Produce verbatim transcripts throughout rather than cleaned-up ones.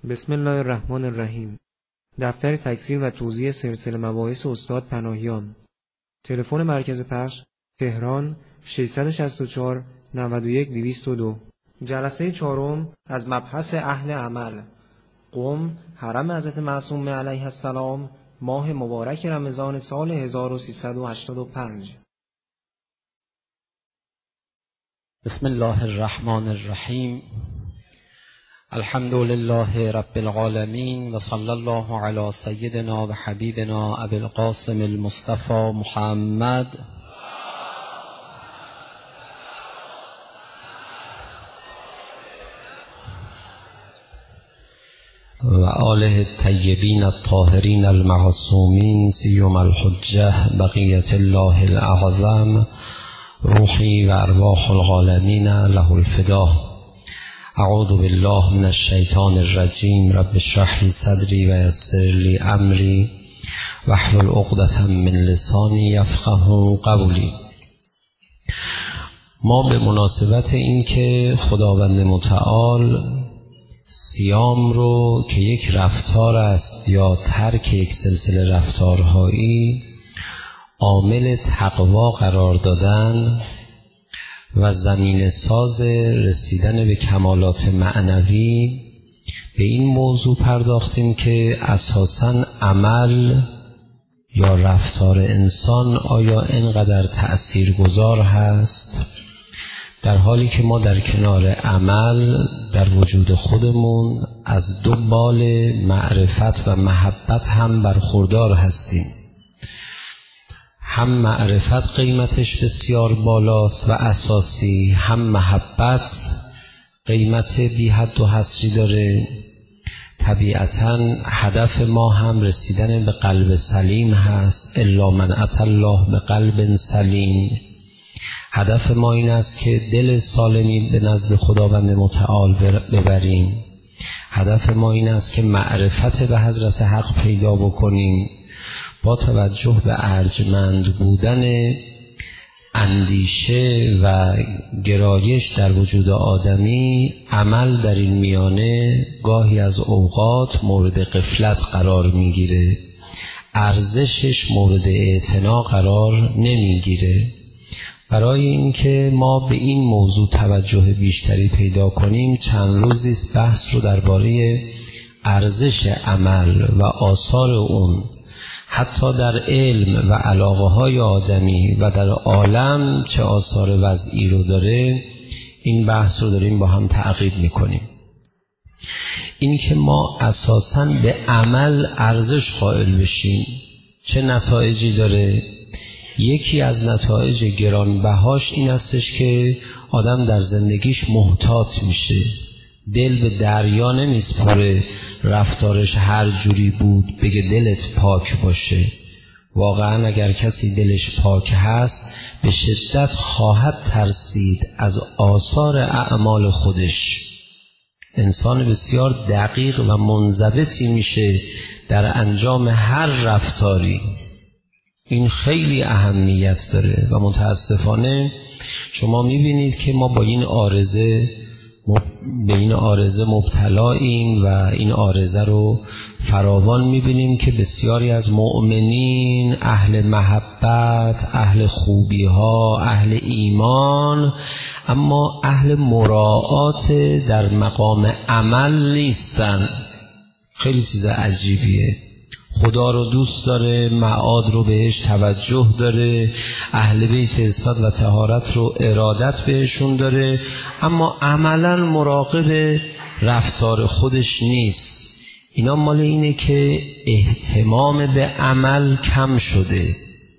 بسم الله الرحمن الرحیم. دفتر تکثیر و توزیع سلسله مباحث استاد پناهیان. تلفن مرکز پخش تهران ششصد و شصت و چهار نود و یک دویست و دو. جلسه چهارم از مبحث اهل عمل. قم، حرم حضرت معصومه علیه السلام، ماه مبارک رمضان سال هزار و سیصد و هشتاد و پنج. بسم الله الرحمن الرحیم. الحمد لله رب العالمین و صلی الله علی سیدنا و حبیبنا ابی القاسم المصطفى محمد و آله الطیبین الطاهرین المعصومین سیما الحجه بقیت الله الاعظم روحی و ارواح العالمین له الفدا. اعوذ بالله من الشیطان الرجیم. رب اشرح لی صدری و یسر لی امری واحلل عقدة من لسانی یفقهوا قولی. ما به مناسبت این که خداوند متعال صیام رو که یک رفتار است یا ترک یک سلسله رفتارهایی عامل تقوا قرار دادن و زمین ساز رسیدن به کمالات معنوی، به این موضوع پرداختیم که اساساً عمل یا رفتار انسان آیا اینقدر تأثیرگذار هست، در حالی که ما در کنار عمل در وجود خودمون از دو بال معرفت و محبت هم برخوردار هستیم. هم معرفت قیمتش بسیار بالاست و اساسی، هم محبت قیمت بی حد و حصری داره. طبیعتاً هدف ما هم رسیدن به قلب سلیم هست. الا من اتى الله به قلب سلیم. هدف ما این است که دل سالمی به نزد خداوند متعال ببریم. هدف ما این است که معرفت به حضرت حق پیدا بکنیم، با توجه به ارجمند بودن اندیشه و گرایش در وجود آدمی. عمل در این میانه گاهی از اوقات مورد غفلت قرار میگیره، ارزشش مورد اعتنا قرار نمیگیره. برای اینکه ما به این موضوع توجه بیشتری پیدا کنیم، چند روزی است بحث رو درباره ارزش عمل و آثار اون حتی در علم و علاقه های آدمی و در عالم چه آثار وضعی رو داره، این بحث رو داریم با هم تعقیب میکنیم. این که ما اساساً به عمل ارزش قائل بشیم چه نتایجی داره؟ یکی از نتایج گرانبهاش این استش که آدم در زندگیش محتاط میشه، دل به دریا نمیسپره رفتارش هر جوری بود بگه دلت پاک باشه. واقعا اگر کسی دلش پاک هست به شدت خواهد ترسید از آثار اعمال خودش. انسان بسیار دقیق و منضبطی میشه در انجام هر رفتاری. این خیلی اهمیت داره و متاسفانه شما میبینید که ما با این عارضه به این عارضه مبتلاییم و این عارضه رو فراوان میبینیم که بسیاری از مؤمنین، اهل محبت، اهل خوبی ها، اهل ایمان، اما اهل مراعات در مقام عمل نیستن. خیلی چیز عجیبیه. خدا رو دوست داره، معاد رو بهش توجه داره، اهل بیت عصمت و طهارت رو ارادت بهشون داره، اما عملاً مراقب رفتار خودش نیست. اینا مال اینه که اهتمام به عمل کم شده،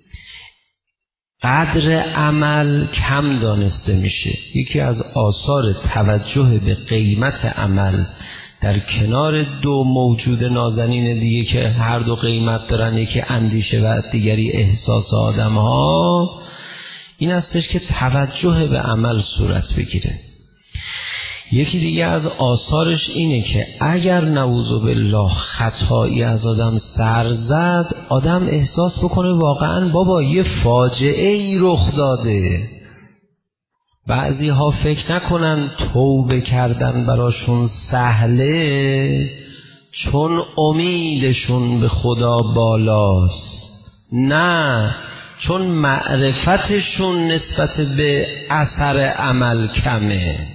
قدر عمل کم دانسته میشه. یکی از آثار توجه به قیمت عمل در کنار دو موجود نازنین دیگه که هر دو قیمت دارن، یکی اندیشه و دیگری احساس آدم ها، این استش که توجه به عمل صورت بگیره. یکی دیگه از آثارش اینه که اگر نعوذ بالله خطایی از آدم سر زد، آدم احساس بکنه واقعا بابا یه فاجعه ای رخ داده. بعضی ها فکر نکنن توبه کردن براشون سهله، چون امیدشون به خدا بالاست، نه چون معرفتشون نسبت به اثر عمل کمه.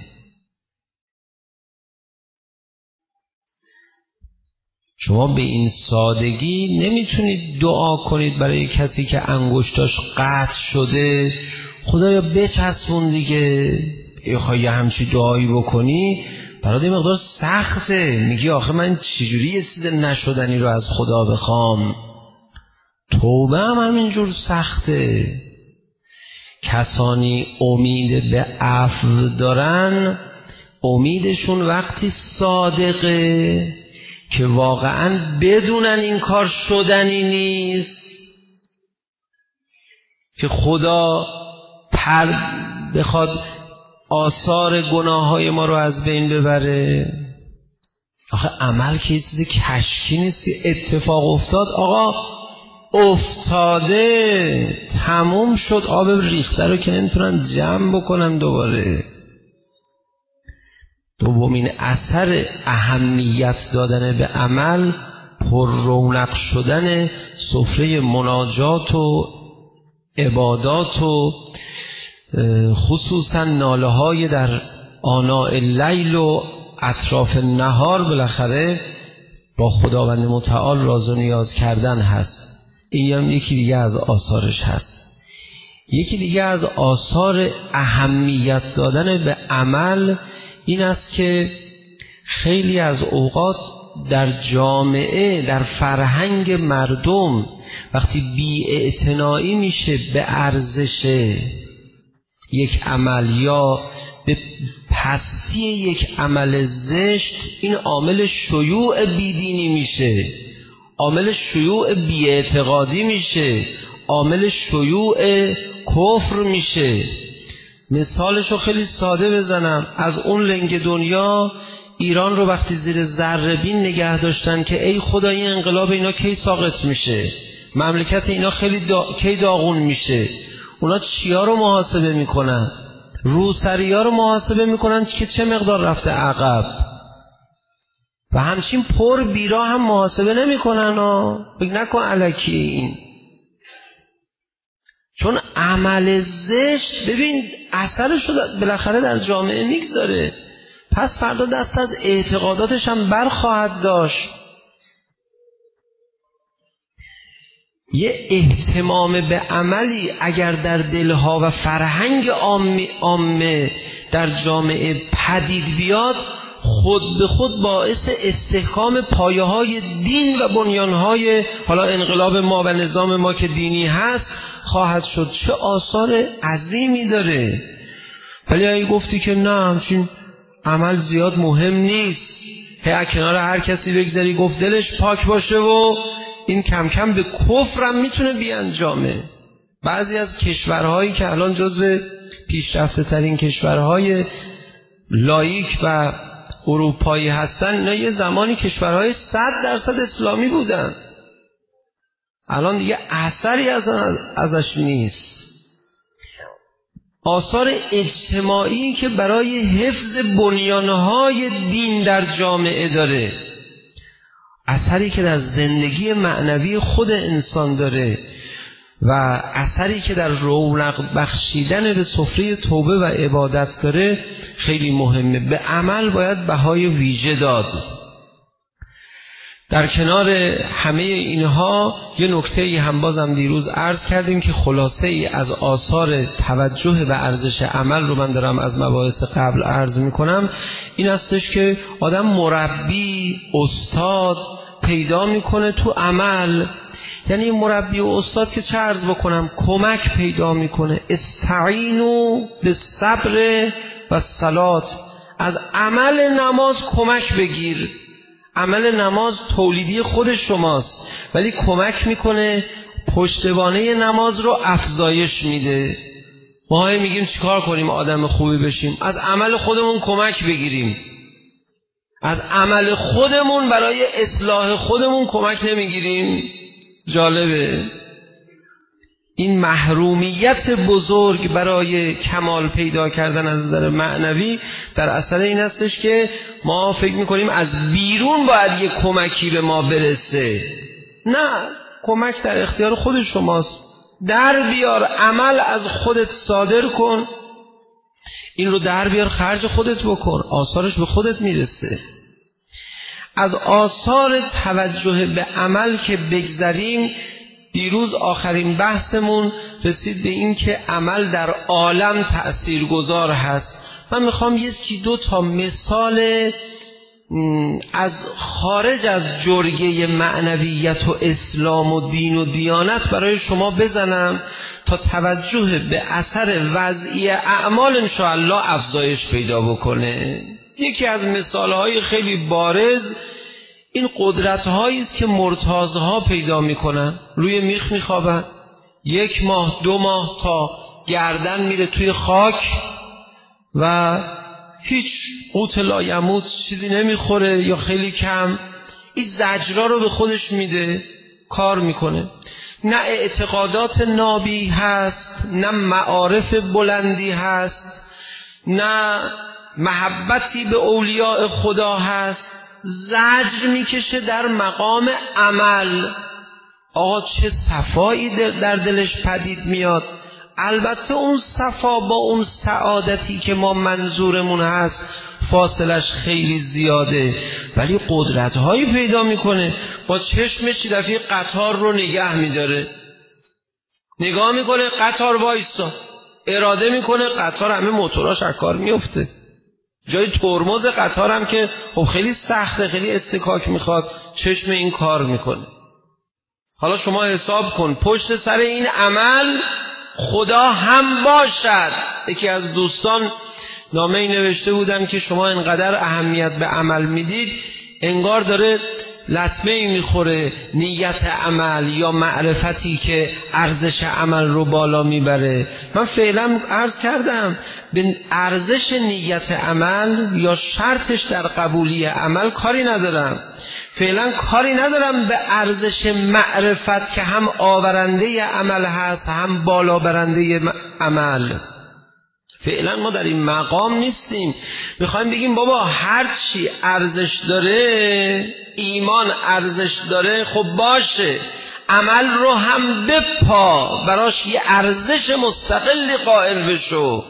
شما به این سادگی نمیتونید دعا کنید برای کسی که انگشتاش قطع شده خدایا بچسبون دیگه. بخوای یه همچی دعایی بکنی برات این مقدار سخته، میگی آخه من چجوری یه چیز نشدنی رو از خدا بخوام. توبه هم همینجور سخته. کسانی امید به عفو دارن امیدشون وقتی صادقه که واقعا بدونن این کار شدنی نیست، که خدا پر بخواد آثار گناه های ما رو از بین ببره. آخه عمل که چیزی کشکی نیست، اتفاق افتاد آقا افتاده، تموم شد، آب ریخته رو که نمیتونن جمع بکنن دوباره. دومین اثر اهمیت دادن به عمل پر رونق شدن سفره مناجات و عبادات و خصوصا ناله های در آناء اللیل و اطراف نهار بالاخره با خداوند متعال راز و نیاز کردن هست. این هم یکی دیگه از آثارش هست. یکی دیگه از آثار اهمیت دادن به عمل این است که خیلی از اوقات در جامعه، در فرهنگ مردم وقتی بی‌اعتنایی میشه به ارزش یک عمل یا به پستی یک عمل زشت، این عامل شیوع بیدینی میشه، عامل شیوع بی‌اعتقادی میشه، عامل شیوع کفر میشه. مثالشو خیلی ساده بزنم، از اون لنگ دنیا ایران رو وقتی زیر ذره بین نگه داشتن که ای خدا این انقلاب اینا کی ساقط میشه، مملکت اینا خیلی دا... کی داغون میشه، اونا چیا رو محاسبه میکنن؟ روسری ها رو محاسبه میکنن که چه مقدار رفته عقب، و همچین پر بیرا هم محاسبه نمیکنن. بگو نکن الکی این، چون عمل زشت ببین اثرش رو بالاخره در جامعه میگذاره، پس فردا دست از اعتقاداتش هم برخواهد داشت. یه اهتمام به عملی اگر در دلها و فرهنگ عامه در جامعه پدید بیاد، خود به خود باعث استحکام پایه های دین و بنیان های حالا انقلاب ما و نظام ما که دینی هست خواهد شد. چه آثار عظیمی داره. ولی اگه گفتی که نه همچین عمل زیاد مهم نیست، هی کنار هر کسی بگذاری گفت دلش پاک باشه و این کم کم به کفرم میتونه بیانجامه. بعضی از کشورهایی که الان جزو پیشرفته ترین کشورهای لاییک و اروپایی هستن، اینا یه زمانی کشورهای صد درصد اسلامی بودن، الان دیگه اثری از ازش نیست. آثار اجتماعی که برای حفظ بنیانهای دین در جامعه داره، اثری که در زندگی معنوی خود انسان داره و اثری که در رونق بخشیدن به سفره توبه و عبادت داره خیلی مهمه. به عمل باید بهای ویژه داد. در کنار همه اینها یه نکته هم بازم دیروز عرض کردیم که خلاصه ای از آثار توجه به ارزش عمل رو من دارم از مباحث قبل عرض میکنم، این هستش که آدم مربی، استاد پیدا میکنه تو عمل. یعنی مربی و استاد که چه عرض بکنم، کمک پیدا میکنه. استعینوا بالصبر و الصلات، از عمل نماز کمک بگیر. عمل نماز تولیدی خود شماست ولی کمک میکنه، پشتوانه نماز رو افزایش میده. ما های میگیم چیکار کنیم آدم خوبی بشیم؟ از عمل خودمون کمک بگیریم. از عمل خودمون برای اصلاح خودمون کمک نمیگیریم. جالبه. این محرومیت بزرگ برای کمال پیدا کردن از نظر معنوی در اثر این هستش که ما فکر میکنیم از بیرون باید یک کمکی به ما برسه. نه، کمک در اختیار خود شماست. در بیار، عمل از خودت صادر کن، این رو در بیار، خرج خودت بکن، آثارش به خودت میرسه. از آثار توجه به عمل که بگذریم، دیروز آخرین بحثمون رسید به این که عمل در عالم تأثیرگذار هست. من میخوام یکی دو تا مثال از خارج از جرگه معنویت و اسلام و دین و دیانت برای شما بزنم تا توجه به اثر وضعی اعمال انشاءالله افزایش پیدا بکنه. یکی از مثالهای خیلی بارز این قدرت‌هایی است که مرتازها پیدا میکنن. روی میخ میخوابن، یک ماه دو ماه تا گردن میره توی خاک و هیچ قوت لایموت چیزی نمیخوره یا خیلی کم. این زجرا رو به خودش میده، کار میکنه. نه اعتقادات نابی هست، نه معارف بلندی هست، نه محبتی به اولیاء خدا هست. زجر میکشه در مقام عمل. آقا چه صفایی در دلش پدید میاد. البته اون صفا با اون سعادتی که ما منظورمون هست فاصلش خیلی زیاده، ولی قدرت‌هایی پیدا میکنه. با چشمش دفعه قطار رو نگه میداره، نگاه میکنه قطار وایسا، اراده میکنه قطار همه موتوراش از کار میفته. جای ترمز قطار هم که خب خیلی سخته، خیلی استکاک میخواد، چشم این کار میکنه. حالا شما حساب کن پشت سر این عمل خدا هم باشد. یکی از دوستان نامه‌ای نوشته بودن که شما اینقدر اهمیت به عمل میدید، انگار داره لطمه‌ای میخوره نیت عمل یا معرفتی که ارزش عمل رو بالا میبره. من فعلا عرض کردم به ارزش نیت عمل یا شرطش در قبولی عمل کاری ندارم. فعلا کاری ندارم به ارزش معرفت که هم آورنده عمل هست هم بالا برنده عمل. فعلا ما در این مقام نیستیم. میخوایم بگیم بابا هر چی ارزش داره، ایمان ارزش داره، خب باشه، عمل رو هم بپا، براش یه ارزش مستقلی قائل بشو.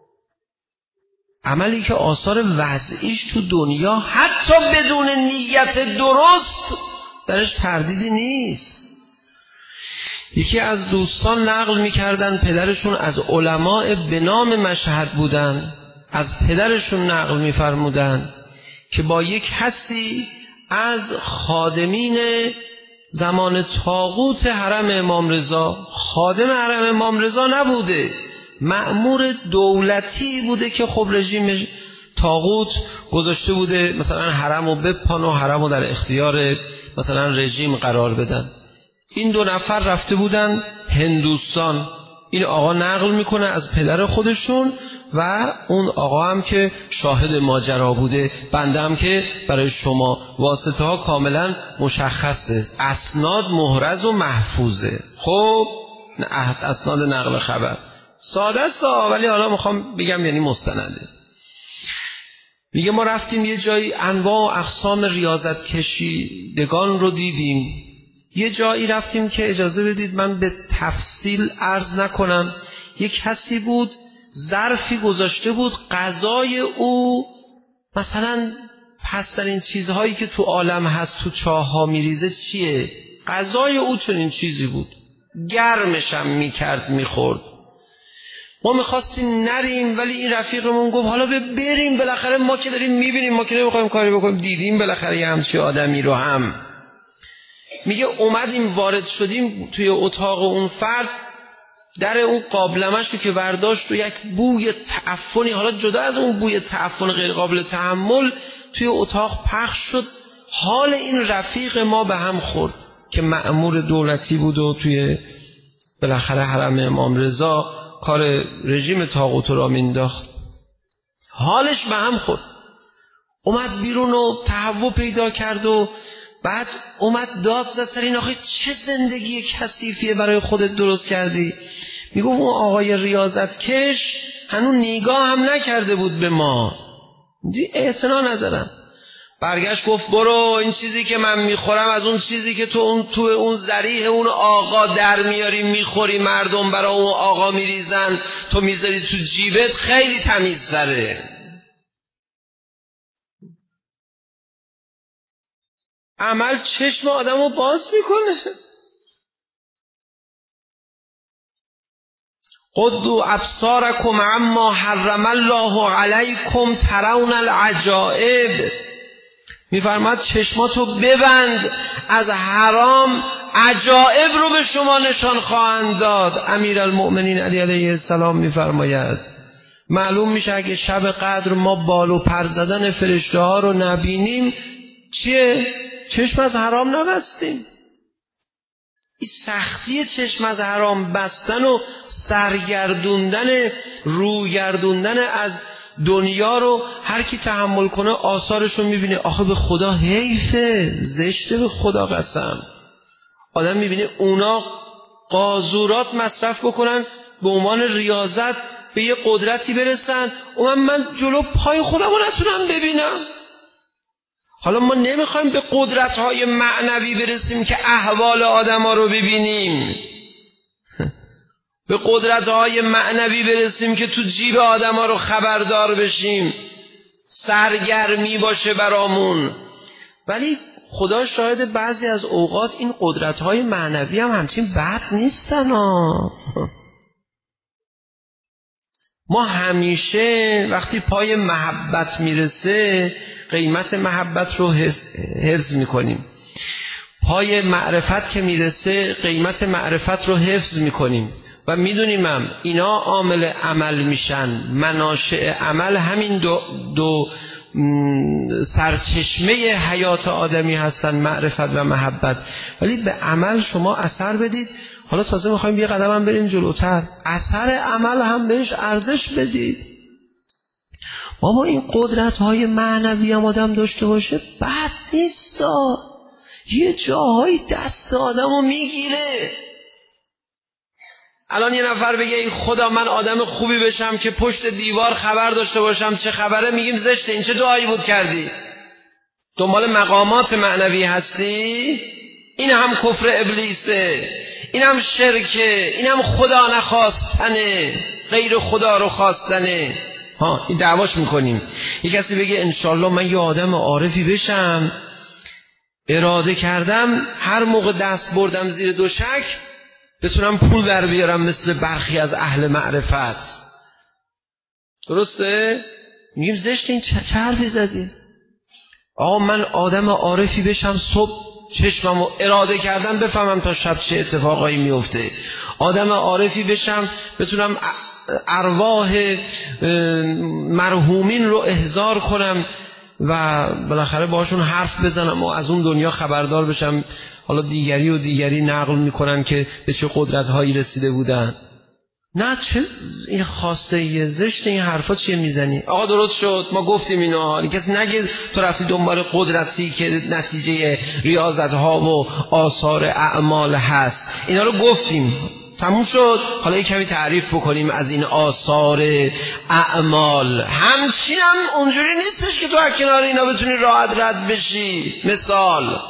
عملی که آثار وضعیش تو دنیا حتی بدون نیت درست درش تردیدی نیست. یکی از دوستان نقل میکردن پدرشون از علماء به نام مشهد بودن، از پدرشون نقل میفرمودن که با یک کسی از خادمین زمان طاغوت حرم امام رضا، خادم حرم امام رضا نبوده، مأمور دولتی بوده که خب رژیم طاغوت گذاشته بوده مثلا حرم رو بپان و حرم رو در اختیار مثلا رژیم قرار بدن. این دو نفر رفته بودن هندوستان. این آقا نقل میکنه از پدر خودشون و اون آقا هم که شاهد ماجرا بوده. بنده هم که برای شما واسطه ها کاملا مشخصه، اسناد محرز و محفوظه. خب اسناد نقل خبر ساده است ولی حالا میخوام بگم یعنی مستنده. میگه ما رفتیم یه جایی انواع و اقسام ریاضت کشیدگان رو دیدیم. یه جایی رفتیم که اجازه بدید من به تفصیل عرض نکنم. یک کسی بود ظرفی گذاشته بود، غذای او مثلا پسترین چیزهایی که تو عالم هست تو چاه ها میریزه چیه، غذای او چنین چیزی بود، گرمشم میکرد میخورد. ما میخواستیم نریم ولی این رفیقمون گفت حالا بریم، بالاخره ما که داریم میبینیم، ما که نمیخوایم کاری بکنیم، دیدیم بالاخره یه همچی آدمی رو هم. میگه اومدیم وارد شدیم توی اتاق اون فرد، در اون قابلمش رو که برداشت و یک بوی تعفنی، حالا جدا از اون بوی تعفن غیر قابل تحمل، توی اتاق پخش شد. حال این رفیق ما به هم خورد که مأمور دولتی بود و توی بالاخره حرم امام رضا کار رژیم طاغوت را مینداخت. حالش به هم خورد. اومد بیرون و تهوع پیدا کرد و بعد اومد داد زد سر این آخه چه زندگی کثیفیه برای خودت درست کردی. میگم اون آقای ریاضت کش هنوز نگاه هم نکرده بود به ما، اعتنا ندارم. برگشت گفت برو این چیزی که من میخورم از اون چیزی که تو اون تو اون ذریح اون آقا در میاری میخوری، مردم برای اون آقا میریزن تو میذاری تو جیبت، خیلی تمیزتره. عمل چشم آدمو باز میکنه. قدوا ابصارکم عما حرم الله علیکم ترون العجائب. میفرماد چشماتو ببند، از حرام عجائب رو به شما نشان خواهند داد. امیرالمؤمنین علی علیه السلام میفرماید معلوم میشه اگه شب قدر ما بال و پر زدن فرشته ها رو نبینیم چیه؟ چشم از حرام نبستیم. این سختی چشم از حرام بستن و سرگردوندن روگردوندن از دنیا رو هر کی تحمل کنه آثارش رو میبینه. آخه به خدا حیفه، زشته، به خدا قسم. آدم میبینه اونا قاذورات مصرف بکنن به عنوان ریاضت به یه قدرتی برسن، اون من جلو پای خودم رو نتونم ببینم. حالا ما نمیخوایم به قدرت‌های معنوی برسیم که احوال آدم‌ها رو ببینیم، به قدرت‌های معنوی برسیم که تو جیب آدم‌ها رو خبردار بشیم، سرگرمی باشه برامون. ولی خدا شاهد بعضی از اوقات این قدرت‌های معنوی هم همچین بد نیستن ها. ما همیشه وقتی پای محبت میرسه قیمت محبت رو حفظ میکنیم، پای معرفت که میرسه قیمت معرفت رو حفظ میکنیم و میدونیم هم اینا عامل عمل میشن. مناشئ عمل همین دو, دو سرچشمه حیات آدمی هستن، معرفت و محبت. ولی به عمل شما اثر بدید. حالا تازه میخوایم یه قدم هم بریم جلوتر، اثر عمل هم بهش ارزش بدید. بابا این قدرت های معنوی هم آدم داشته باشه بد نیست، یه جاهایی دست آدم رو میگیره. الان یه نفر بگه ای خدا من آدم خوبی بشم که پشت دیوار خبر داشته باشم چه خبره، میگیم زشته. این چه دعایی بود کردی؟ دنبال مقامات معنوی هستی؟ این هم کفر ابلیسه، این هم شرکه، این هم خدا نخواستنه، غیر خدا رو خواستنه. ها این دعواش میکنیم. یک کسی بگه انشالله من یه آدم عارفی بشم، اراده کردم هر موقع دست بردم زیر دوشک بتونم پول در بیارم مثل برخی از اهل معرفت. درسته؟ میگیم زشت. این چه حرفی زدی؟ آقا من آدم عارفی بشم، صبح چشممو اراده کردم بفهمم تا شب چه اتفاقایی میفته. آدم عارفی بشم بتونم ارواح مرحومین رو احضار کنم و بالاخره باشون حرف بزنم و از اون دنیا خبردار بشم. حالا دیگری و دیگری نقل میکنن که به چه قدرت‌هایی رسیده بودن. نه چه این خواسته یه زشت این حرفا چیه میزنی؟ آقا درست شد ما گفتیم اینا. کسی نگه تو رفتی دنبال قدرتی که نتیجه ریاضت‌ها و آثار اعمال هست. اینا رو گفتیم تموم شد. حالا یک کمی تعریف بکنیم از این آثار اعمال. همچین هم اونجوری نیستش که تو از کنار اینا بتونی راحت رد بشی. مثال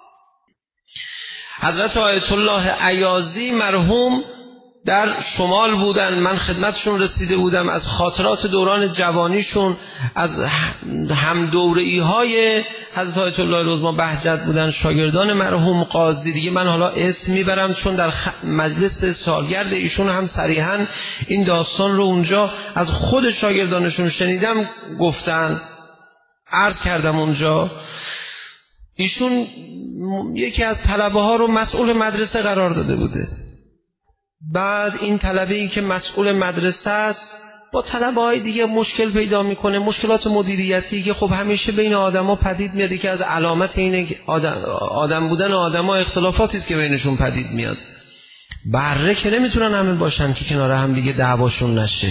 حضرت آیت الله ایازی مرحوم در شمال بودن، من خدمتشون رسیده بودم، از خاطرات دوران جوانیشون، از همدوره‌ای های حضرت آیت الله العظمی بهجت بودن، شاگردان مرحوم قاضی. دیگه من حالا اسم میبرم چون در مجلس سالگرد ایشون هم صریحاً این داستان رو اونجا از خود شاگردانشون شنیدم، گفتن، عرض کردم اونجا. ایشون یکی از طلبه ها رو مسئول مدرسه قرار داده بوده. بعد این طلبه‌ای که مسئول مدرسه است با طلبه های دیگه مشکل پیدا میکنه، مشکلات مدیریتی که خب همیشه بین آدما پدید میاد که از علامت اینه آدم, آدم بودن آدما اختلافاتی است که بینشون پدید میاد. بره که نمیتونن همه باشن که کنار هم دیگه دعواشون نشه.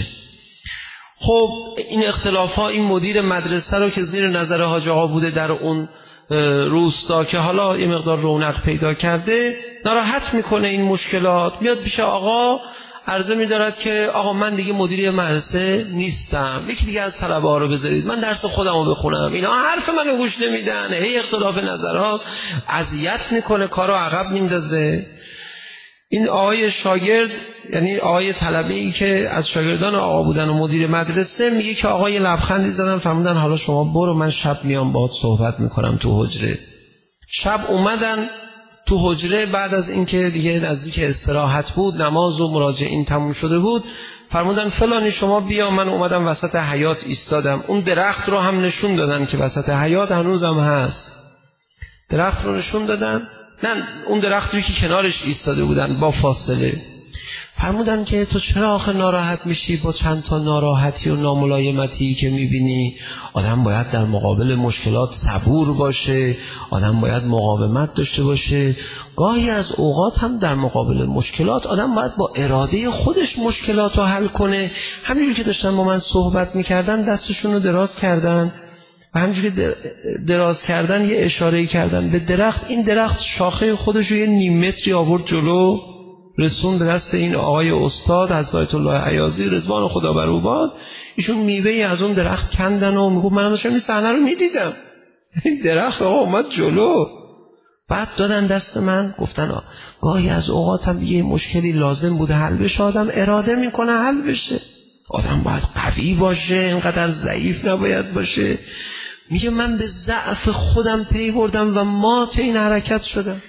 خب این اختلافات این مدیر مدرسه رو که زیر نظر حاج آقا بوده در اون روستا که حالا یه مقدار رونق پیدا کرده ناراحت میکنه این مشکلات، میاد پیش آقا عرضه می‌دارد که آقا من دیگه مدیر مدرسه نیستم، یکی دیگه از طلبه ها رو بذارید من درس خودم رو بخونم. اینا حرف منو گوش نمیدن، هی اختلاف نظرات اذیت میکنه، کارو عقب میندازه. این آقای شاگرد، یعنی آقای طلبه‌ای که از شاگردان آقا بودن و مدیر مدرسه، میگه که آقا یه لبخندی زدن فرمودن حالا شما برو، من شب میام باهات صحبت میکنم تو حجره. شب اومدن تو حجره بعد از اینکه دیگه نزدیک استراحت بود، نماز و مراجعین تموم شده بود، فرمودن فلانی شما بیا. من اومدم وسط حیاط ایستادم، اون درخت رو هم نشون دادن که وسط حیاط هنوزم هست. درخت رو نشون دادن، نه اون درختی که کنارش ایستاده بودن با فاصله. فرمودن که تو چرا آخه ناراحت میشی با چند تا ناراحتی و ناملایمتی که میبینی؟ آدم باید در مقابل مشکلات صبور باشه، آدم باید مقاومت داشته باشه. گاهی از اوقات هم در مقابل مشکلات آدم باید با اراده خودش مشکلات رو حل کنه. همینجور که داشتن با من صحبت میکردن دستشون رو دراز کردن و همینجور که دراز کردن یه اشاره‌ای کردن به درخت. این درخت شاخه خودش رو یه نیم متری آورد جلو، رسون به دست این آقای استاد حضرت آیت الله عیاضی رضوان خدا بر او باد. ایشون میوه‌ای از اون درخت کندن و میگه من داشتم این صحنه رو میدیدم، این درخت آقا اومد جلو. بعد دادن دست من، گفتن آه. گاهی از اوقات هم دیگه مشکلی لازم بوده حل بشه، آدم اراده میکنه حل بشه. آدم باید قوی باشه، اینقدر ضعیف نباید باشه. میگه من به ضعف خودم پی بردم و مات این حرکت شدم.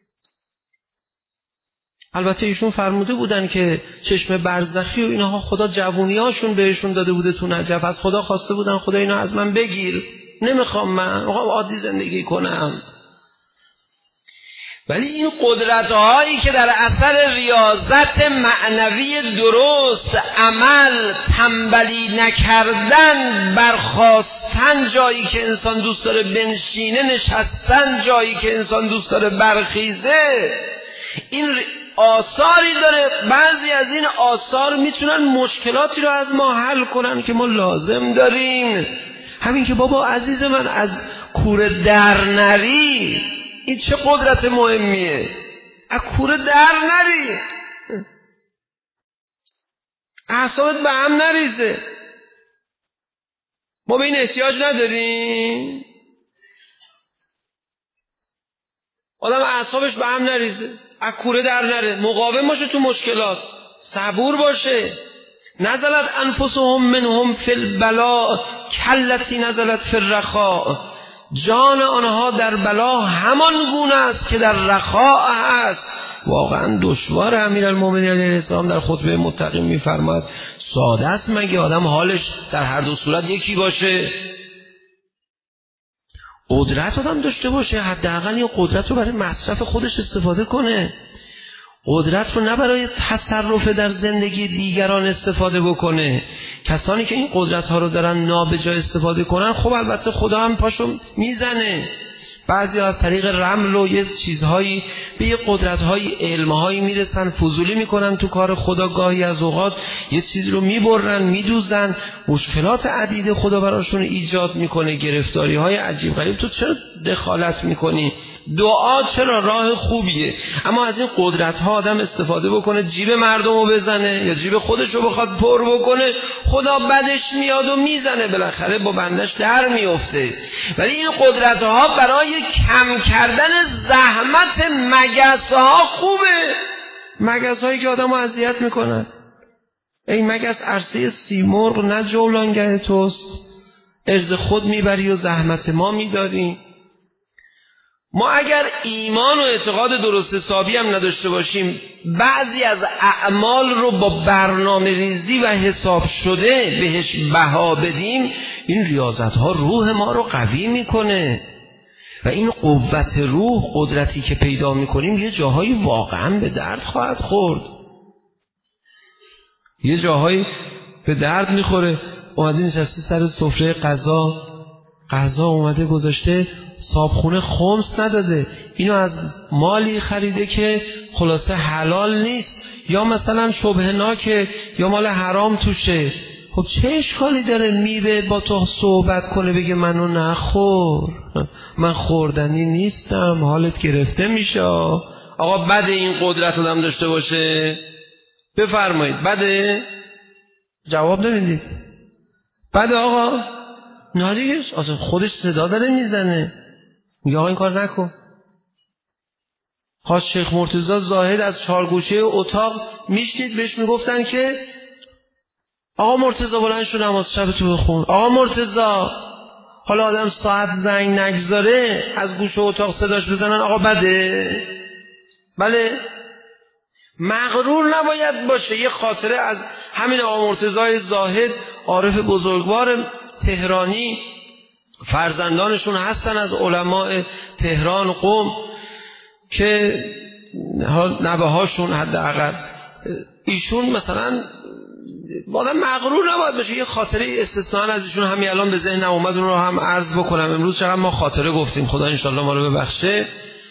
البته ایشون فرموده بودن که چشم برزخی و اینها خدا جوونیاشون بهشون داده بوده تو نجف، از خدا خواسته بودن خدا اینو از من بگیر، نمیخوام، من میخوام عادی زندگی کنم. ولی این قدرت هایی که در اثر ریاضت معنوی درست، عمل، تنبلی نکردن، برخاستن جایی که انسان دوست داره بنشینه، نشستن جایی که انسان دوست داره برخیزه، این آثاری داره. بعضی از این آثار میتونن مشکلاتی رو از ما حل کنن که ما لازم داریم. همین که بابا عزیز من از کوره در نری، این چه قدرت مهمیه. از کوره در نری، اعصابت به هم نریزه. ما به این احتیاج نداریم. آدم اعصابش به هم نریزه، از کوره در نره، مقاوم باشه تو مشکلات، صبور باشه. نزلت انفسهم منهم فی البلاء کلتی نزلت فی الرخاء. جان آنها در بلا همان گونه است که در رخاء هست. واقعا دشوار. امیرالمومنین علیه السلام در خطبه متقین میفرماد ساده است مگه آدم حالش در هر دو صورت یکی باشه؟ قدرت آدم داشته باشه، حداقل این قدرت رو برای مصرف خودش استفاده کنه. قدرت رو نه برای تصرف در زندگی دیگران استفاده بکنه. کسانی که این قدرت ها رو دارن نابجا استفاده کنن، خب البته خدا هم پاشو میزنه. بعضی از طریق رمل و یه چیزهایی به یه قدرت‌های علم‌هایی میرسن، فضولی میکنن تو کار خدا. گاهی از اوقات یه چیزی رو میبرن، میدوزن، مشکلات عدیده خدا براشون ایجاد میکنه، گرفتاری‌های عجیب غریب. تو چرا دخالت میکنی؟ دعا چرا راه خوبیه، اما از این قدرت‌ها آدم استفاده بکنه جیب مردم رو بزنه یا جیب خودش رو بخواد پر بکنه، خدا بدش میاد و میزنه، بالاخره با بندش در میفته. ولی این قدرت‌ها برای کم کردن زحمت مگس‌ها خوبه. مگس‌هایی که آدمو اذیت میکنن. ای مگس عرصه سیمرغ نه جولانگه توست، ارز خود میبری و زحمت ما میداری. ما اگر ایمان و اعتقاد درست حسابی هم نداشته باشیم، بعضی از اعمال رو با برنامه ریزی و حساب شده بهش بها بدیم، این ریاضت ها روح ما رو قوی میکنه و این قوت روح، قدرتی که پیدا میکنیم، یه جاهایی واقعا به درد خواهد خورد. یه جاهایی به درد میخوره. اومده نشسته سر سفره غذا، غذا اومده گذاشته، صابخونه خمس نداده، اینو از مالی خریده که خلاصه حلال نیست، یا مثلا شبهناکه یا مال حرام توشه. خب چه اشکالی داره میره با تو صحبت کنه بگه منو نخور، من خوردنی نیستم، حالت گرفته میشه. آقا بده این قدرت آدم داشته باشه؟ بفرمایید بده؟ جواب نمیدید. بده آقا؟ نه دیگه، اصلا خودش صدا داره میزنه میگه آقا این کار نکن. خواست شیخ مرتضی زاهد از چارگوشه اتاق میشنید بهش میگفتن که آقا مرتضی بلند شو نماز شب تو بخون. آقا مرتضی، حالا آدم ساعت زنگ نگذاره از گوشه اتاق صداش بزنن آقا بده؟ بله. مغرور نباید باشه. یه خاطره از همین آقا مرتضی زاهد، عارف بزرگوار تهرانی، فرزندانشون هستن از علماء تهران قم که نبه هاشون حداقل ایشون مثلا آدم مغرور نباید باشه. یه خاطره استثناء از ایشون همین الان به ذهنم اومد، اون رو هم عرض بکنم. امروز چقدر ما خاطره گفتیم، خدا انشالله ما رو ببخشه.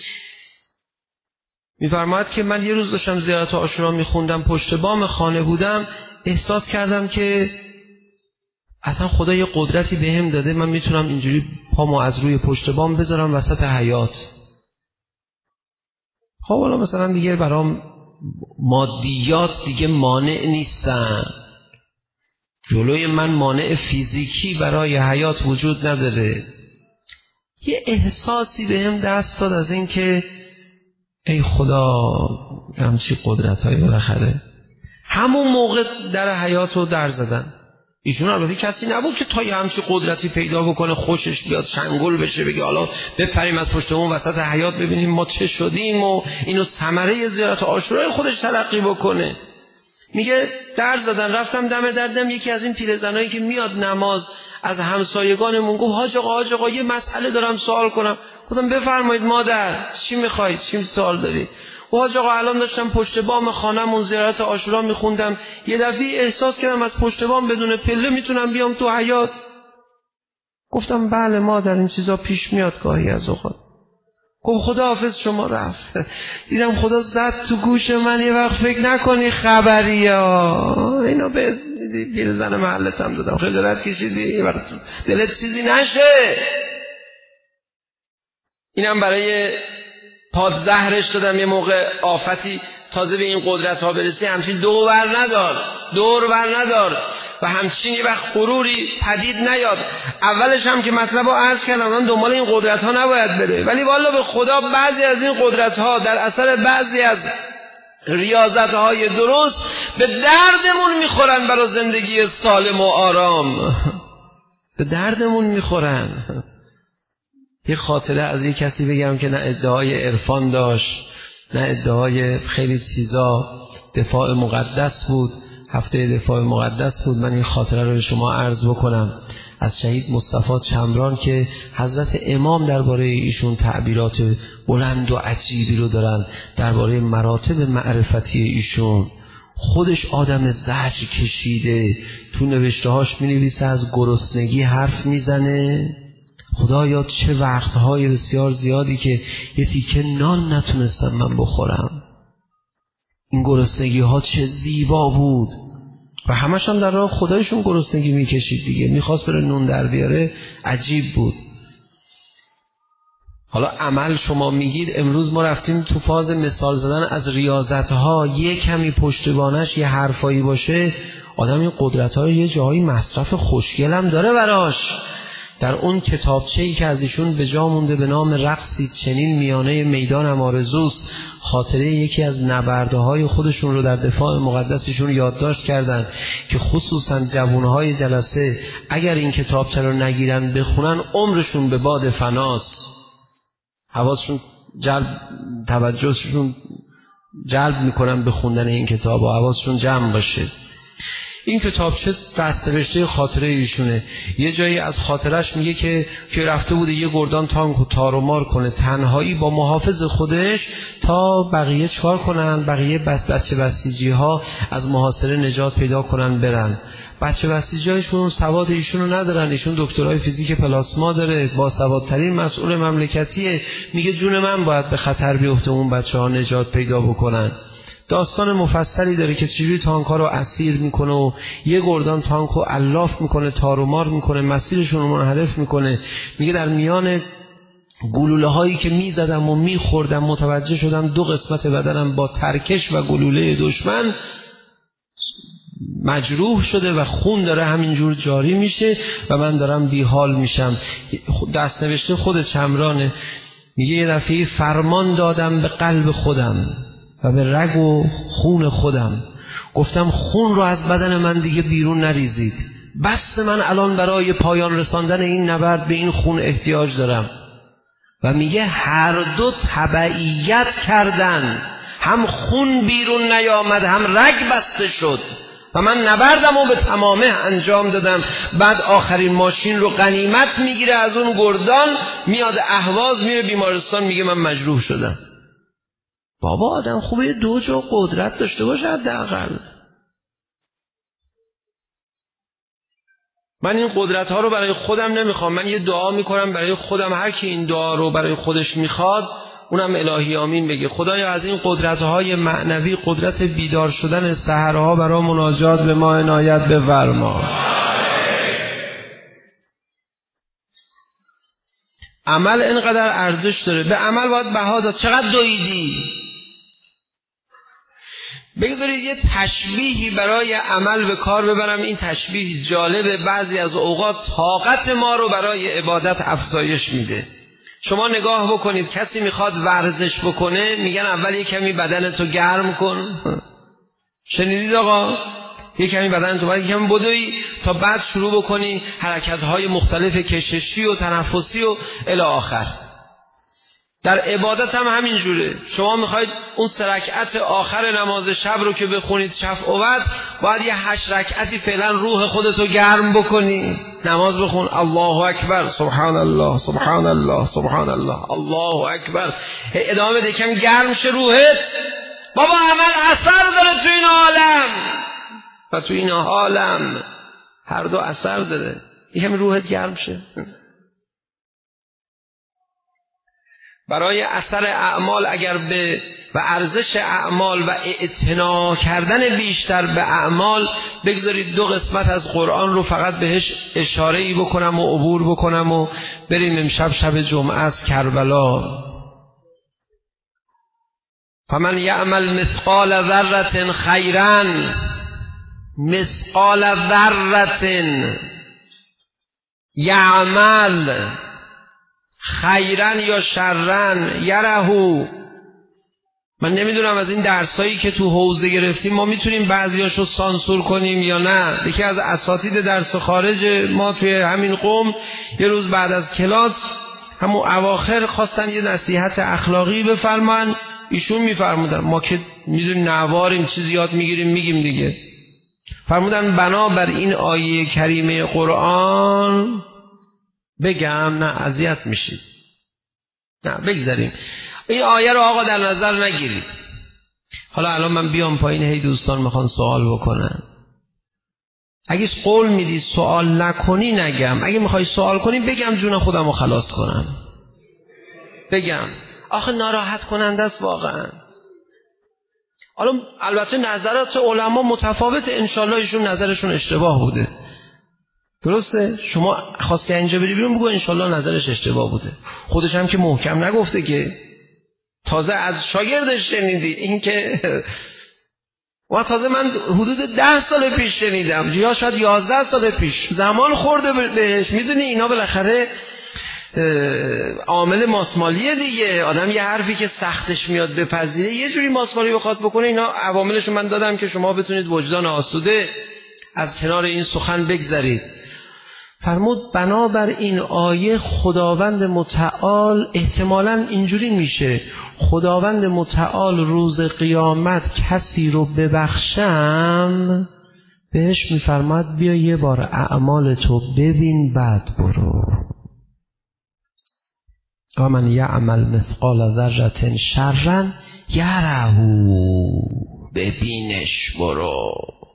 میفرماید که من یه روز داشتم زیارت عاشورا میخوندم، پشت بام خانه بودم، احساس کردم که اصلا خدا یه قدرتی بهم داده، من میتونم اینجوری پامو از روی پشت بام بذارم وسط حیاط. خب حالا مثلا دیگه برام مادیات دیگه مانع نیستن، جلوی من مانع فیزیکی برای حیات وجود نداره. یه احساسی بهم دست داد از این که ای خدا همچی قدرت های بالاخره. همون موقع در حیات رو در زدن. ایشون البته کسی نبود که تا یه همچی قدرتی پیدا بکنه خوشش بیاد شنگل بشه بگه حالا بپریم از پشت اون وسط حیات ببینیم ما چه شدیم و اینو ثمره زیارت عاشورای خودش تلقی بکنه. میگه در زدن، رفتم دم دردم، یکی از این پیرزنایی که میاد نماز از همسایگانمون گفت حاج آقا حاج آقا یه مسئله دارم سوال کنم. گفتم بفرمایید مادر، چی میخواید، چی سوال داری؟ حاج آقا الان داشتم پشت بام خانه‌مون زیارت عاشورا میخوندم، یه دفعه احساس کردم از پشت بام بدون پله میتونم بیام تو حیاط. گفتم بله مادر این چیزا پیش میاد گاهی از اوقات. گفت خداحافظ شما رفت. دیدم خدا زد تو گوش من یه وقت فکر نکنی خبریا اینو به پیرزن محلت هم دادم، خجالت کشیدی یه وقت دلت چیزی نشه. اینم برای پاد زهرش دادم، یه موقع آفتی تازه به این قدرت ها برسی همچین دو بر ندار، دور بر ندار و همچین یه وقت غروری پدید نیاد. اولش هم که مطلب رو عرض کردم من دنبال این قدرت ها نباید بره، ولی والا به خدا بعضی از این قدرت ها در اثر بعضی از ریاضت های درست به دردمون میخورن برای زندگی سالم و آرام، به دردمون میخورن. یه خاطره از یک کسی بگم که نه ادعای عرفان داشت نه ادعای خیلی چیزا، دفاع مقدس بود، هفته دفاع مقدس بود. من این خاطره رو به شما عرض بکنم از شهید مصطفی چمران که حضرت امام درباره ایشون تعبیرات بلند و عجیبی رو دارن درباره مراتب معرفتی ایشون. خودش آدم زجر کشیده، تو نوشته‌هاش می‌نویسه از گرسنگی حرف میزنه. خدایا چه وقتهای بسیار زیادی که یه تیکه نان نتونستم من بخورم. این گرسنگی ها چه زیبا بود و همش هم در راه خدایشون گرسنگی میکشید دیگه، میخواست بره نون در بیاره. عجیب بود. حالا عمل شما میگید، امروز ما رفتیم تو فاز مثال زدن از ریاضت ها، یه کمی پشتبانش یه حرفایی باشه آدم این قدرت ها یه جایی مصرف خوشگل هم داره براش. در اون کتابچه‌ای که از ایشون به جا مونده به نام رقصی چنین میانه میدانم آرزوست، خاطره یکی از نبردهای خودشون رو در دفاع مقدسشون یادداشت کردن که خصوصا جوانهای جلسه اگر این کتابچه رو نگیرن بخونن عمرشون به باد فناست. حواسشون جلب توجهشون جلب میکنن به خوندن این کتاب و حواسشون جمع باشه. این کتابچه دست‌نوشته خاطره ایشونه. یه جایی از خاطرش میگه که که رفته بوده یه گردان تانک و تارومار کنه تنهایی با محافظ خودش تا بقیه چکار کنن، بقیه بس بچه بسیجی ها از محاصره نجات پیدا کنن برن. بچه بسیجی هایشون سواد ایشونو ندارن، ایشون دکترای فیزیک پلاسما داره، با سوادترین مسئول مملکتیه. میگه جون من باید به خطر بیفته اون بچه ها نجات پیدا بکنن. داستان مفصلی داره که چجوری تانک‌ها رو اسیر میکنه و یه گردان تانک رو الاف میکنه، تار و مار میکنه، مسیرشون رو منحرف میکنه. میگه در میان گلوله هایی که میزدم و میخوردم متوجه شدم دو قسمت بدنم با ترکش و گلوله دشمن مجروح شده و خون داره همینجور جاری میشه و من دارم بیحال میشم. دست نوشته خود چمرانه، میگه یه دفعه فرمان دادم به قلب خودم و به رگ و خون خودم، گفتم خون رو از بدن من دیگه بیرون نریزید، بس من الان برای پایان رساندن این نبرد به این خون احتیاج دارم. و میگه هر دو تبعیت کردن، هم خون بیرون نیامد هم رگ بسته شد و من نبردم و به تمامه انجام دادم. بعد آخرین ماشین رو غنیمت میگیره از اون گردان، میاد اهواز میره بیمارستان، میگه من مجروح شدم. بابا آدم خوبه دو جا قدرت داشته باشه حداقل. من این قدرت ها رو برای خودم نمیخوام، من یه دعا میکنم برای خودم، هر کی این دعا رو برای خودش میخواد اونم الهی آمین بگه. خدایا از این قدرت های معنوی، قدرت بیدار شدن سحرها برای مناجات به ما عنایت بفرما. عمل اینقدر ارزش داره، به عمل باید بها داد. چقدر دویدی؟ بگذارید یه تشبیهی برای عمل به کار ببرم. این تشبیه جالبه، بعضی از اوقات طاقت ما رو برای عبادت افزایش میده. شما نگاه بکنید، کسی میخواد ورزش بکنه میگن اول یه کمی بدنتو گرم کن. شنیدید آقا؟ یه کمی بدنتو باید یه کمی بدوی تا بعد شروع بکنی حرکت‌های مختلف کششی و تنفسی و الی آخر. در عبادت هم همین جوره. شما میخواید اون سه رکعت آخر نماز شب رو که بخونید شفع و وتر، باید یه هشت رکعتی فعلا روح خودتو گرم بکنی. نماز بخون الله اکبر، سبحان الله سبحان الله سبحان الله الله اکبر، ادامه بده، کم گرم شه روحت. بابا عمل اثر داره تو این عالم و تو این عالم هر دو اثر داره. یکم روحت گرم شه. برای اثر اعمال اگر به و ارزش اعمال و اعتنا کردن بیشتر به اعمال، بگذارید دو قسمت از قرآن رو فقط بهش اشاره‌ای بکنم و عبور بکنم و بریم امشب شب جمعه از کربلا. فمن یعمل مثقال ذره خیرا، مثقال ذره یعمل خیرن یا شرن یرهو. من نمیدونم از این درسایی که تو حوزه گرفتیم ما میتونیم بعضیاشو سانسور کنیم یا نه. یکی از اساتید درس خارج ما توی همین قوم یه روز بعد از کلاس همون اواخر خواستن یه نصیحت اخلاقی بفرمان. ایشون میفرمودن، ما که میدونیم نواریم چیزی یاد میگیریم میگیم دیگه، فرمودن بنابر این آیه کریمه قرآن بگم نه اذیت میشید، نه بگذاریم این آیه رو آقا در نظر نگیرید. حالا الان من بیام پایین، هی دوستان میخوان سوال بکنن. اگه قول میدی سوال نکنی نگم، اگه میخوای سوال کنی بگم جون خودم رو خلاص کنم، بگم آخه ناراحت کننده است واقعا. حالا البته نظرات علما متفاوت، انشالله ایشون نظرشون اشتباه بوده، درسته؟ شما خواستی اینجا بری بیرون بگو انشالله نظرش اشتباه بوده. خودش هم که محکم نگفته که، تازه از شاگردش شنیدی. این که و تازه من حدود ده سال پیش شنیدم یا شاید یازده سال پیش، زمان خورده بهش. میدونی اینا بالاخره عامل ماسمالیه دیگه. آدم یه حرفی که سختش میاد بپذیره یه جوری ماسمالی بخواد بکنه. اینا عواملشو من دادم که شما بتونید وجدان آسوده از کنار این سخن بگذرید. فرمود بنابر این آیه خداوند متعال احتمالاً اینجوری میشه، خداوند متعال روز قیامت کسی رو ببخشم بهش میفرماد بیا یه بار اعمال تو ببین بعد برو. و من یعمل مثقال ذره شرا یره، ببینش برو،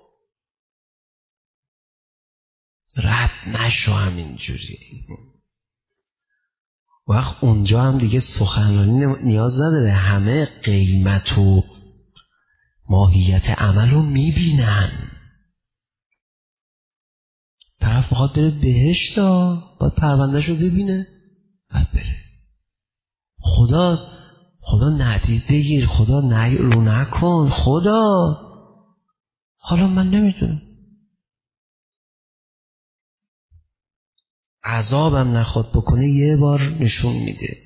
رد نشو همینجوری. وقت اونجا هم دیگه سخنرانی نیاز نداره همه قیمت و ماهیت عمل رو میبینن. طرف بخواد بره بهشت، باید پروندهش رو ببینه، باید بره. خدا خدا ندید بگیر، خدا نه رو نکن، خدا حالا من نمیدونم، عذابم نخواد بکنه یه بار نشون میده.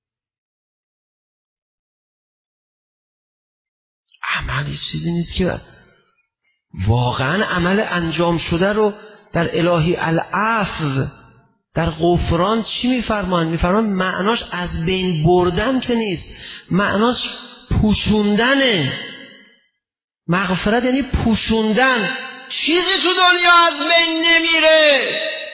عملی چیزی نیست که واقعا عمل انجام شده رو در الهی العفو، در غفران چی میفرمان؟ میفرمان معناش از بین بردن که نیست، معناش پوشوندنه. مغفرت یعنی پوشوندن. چیزی تو دنیا از بین نمیره.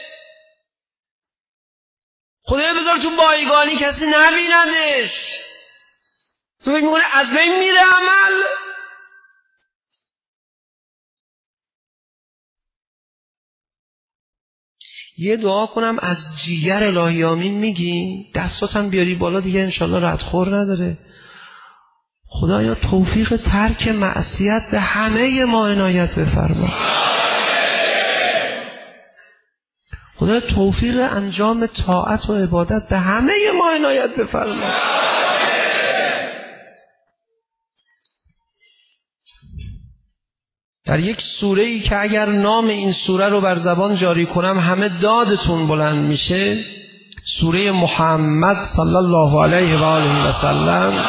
خدایا بذار تو بایگانی کسی نبیندش. تو فکر میکنی از بین میره عمل؟ یه دعا کنم از جیگر الهی آمین میگی؟ دستاتم بیاری بالا دیگه، انشالله ردخور نداره. خدایا توفیق ترک معصیت به همه ما عنایت بفرما. خدایا توفیق انجام طاعت و عبادت به همه ما عنایت بفرما. در یک سوره ای که اگر نام این سوره رو بر زبان جاری کنم همه دادتون بلند میشه، سوره محمد صلی الله علیه و آله و سلم،